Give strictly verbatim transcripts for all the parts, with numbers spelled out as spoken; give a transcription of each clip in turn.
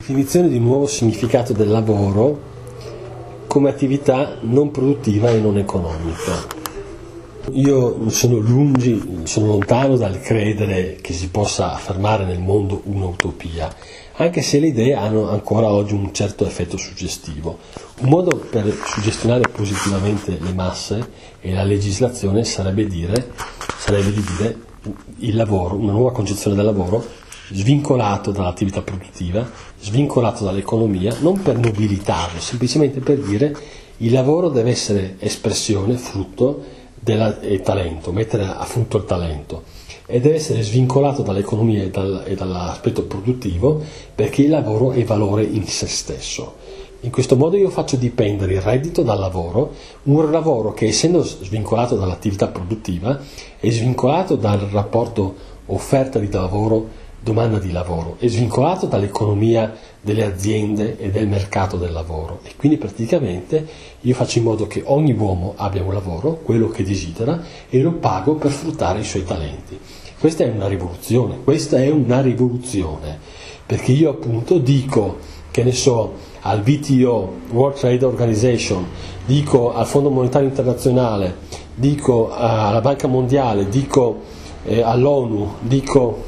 Definizione di un nuovo significato del lavoro come attività non produttiva e non economica. Io sono lungi, sono lontano dal credere che si possa affermare nel mondo un'utopia, anche se le idee hanno ancora oggi un certo effetto suggestivo. Un modo per suggestionare positivamente le masse e la legislazione sarebbe, dire, sarebbe di dire il lavoro, una nuova concezione del lavoro svincolato dall'attività produttiva, svincolato dall'economia, non per nobilitarlo, semplicemente per dire il lavoro deve essere espressione, frutto del talento, mettere a frutto il talento, e deve essere svincolato dall'economia e, dal, e dall'aspetto produttivo, perché il lavoro è valore in se stesso. In questo modo io faccio dipendere il reddito dal lavoro, un lavoro che, essendo svincolato dall'attività produttiva, è svincolato dal rapporto offerta di lavoro, domanda di lavoro, è svincolato dall'economia delle aziende e del mercato del lavoro, e quindi praticamente io faccio in modo che ogni uomo abbia un lavoro, quello che desidera, e lo pago per sfruttare i suoi talenti. Questa è una rivoluzione, questa è una rivoluzione, perché io appunto dico, che ne so, al W T O, World Trade Organization, dico al Fondo Monetario Internazionale, dico alla Banca Mondiale, dico eh, all'ONU, dico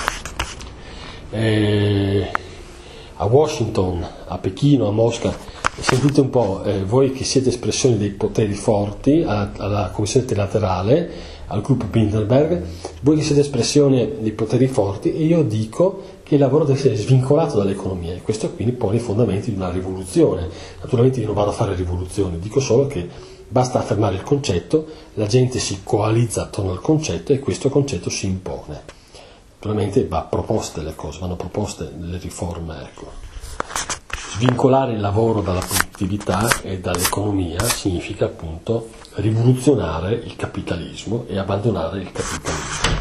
Eh, a Washington, a Pechino, a Mosca, sentite un po', eh, voi che siete espressione dei poteri forti, alla, alla Commissione Trilaterale, al gruppo Bilderberg, voi che siete espressione dei poteri forti, e io dico che il lavoro deve essere svincolato dall'economia, e questo quindi pone i fondamenti di una rivoluzione. Naturalmente io non vado a fare rivoluzioni, dico solo che basta affermare il concetto, la gente si coalizza attorno al concetto e questo concetto si impone. Naturalmente va proposte le cose, vanno proposte le riforme, ecco. Svincolare il lavoro dalla produttività e dall'economia significa appunto rivoluzionare il capitalismo e abbandonare il capitalismo.